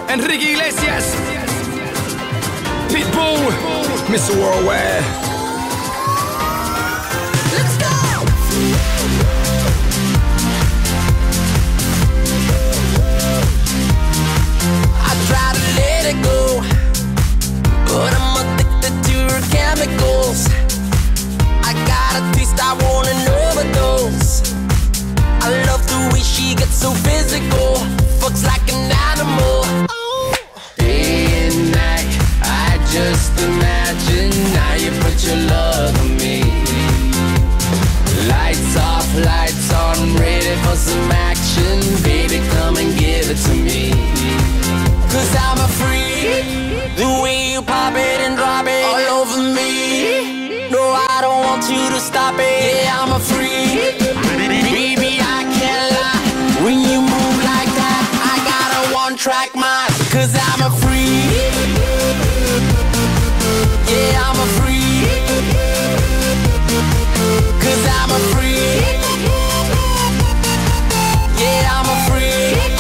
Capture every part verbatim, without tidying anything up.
Enrique Iglesias, Pitbull, Mister Worldwide. Let's go! I try to let it go, but I'm addicted to her chemicals. I got a taste, I want an overdose. I love the way she gets so physical, fucks like an animal. Oh. Day and night, I just imagine now you put your love on me. Lights off, lights on, ready for some action. Baby, come and give it to me. Cause I'm a freak, the way you pop it and drop it all over me. No, I don't want you to stop it. Yeah, I'm a freak, baby, I can't lie. When you move like that, I got a one-track mind. Cause I'm a freak, yeah, I'm a freak. Cause I'm a freak, yeah, I'm a freak.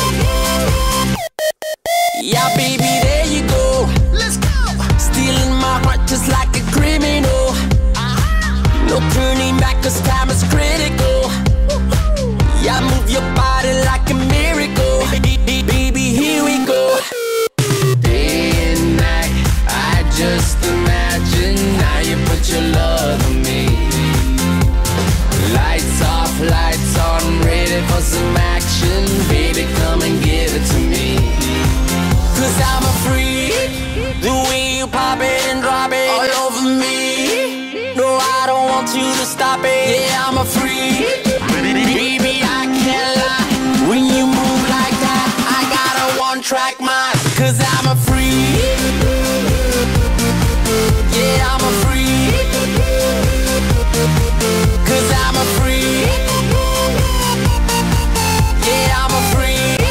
Yeah, baby, there you go. Let's go. Stealing my heart just like a criminal. No turning back, cause time is critical. Yeah, move your body like a miracle. Baby, here we go. Day and night, I just imagine now you put your love on me. Lights off, lights on, ready for some action. Baby, come and give it to me. Cause I'm a freak, the way you pop it and drop it all over me. No, I don't want you to stop it. Yeah, I'm a freak, baby, I can't lie. When you move like that, I got a one-track mind. Cause I'm a freak, yeah, I'm a freak. Cause I'm a freak, yeah, I'm a freak.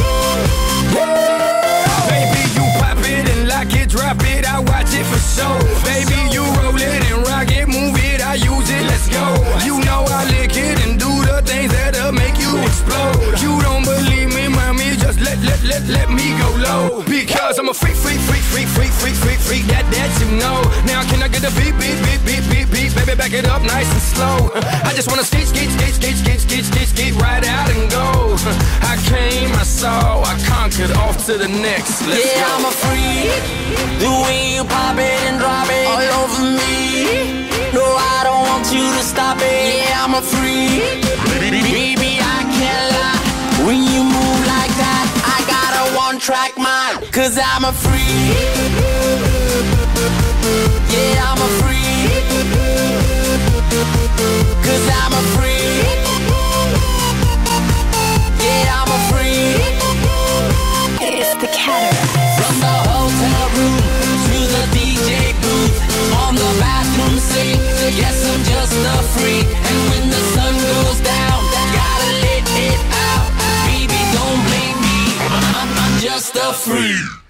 Baby, you pop it and lock it, drop it, I watch it for show. Baby, you roll it and rock it, move it, I use it, let's go. You know I lick it and do the things that'll make you explode. You don't believe me, mommy, just let, let, let, let me go low. Because I'm a freak, freak, freak, freak, freak, freak, freak, freak, that, that you know. Now can I get a beat, beat, beat, beat, beat, beat, baby, back it up nice and slow. I just wanna skate, skate, skate, skate, skate, skate, skate, skate, right out and go. I came, I saw, I conquered, off to the next, let's yeah, go. Yeah, I'm a freak, the way you pop it and drop it all over me. No, I don't want you to stop it. Yeah, I'm a freak, baby, I can't lie. When you move like that, I got a one-track mind. Cause I'm a freak, yeah, I'm a freak. Cause I'm a freak, yeah, I'm a freak. It's the Cataract. From the hotel room to the D J booth, on the bathroom sink, yes, I'm just a freak. And when the sun goes down, gotta let it out. Baby, don't blame me, I'm, I'm just a freak.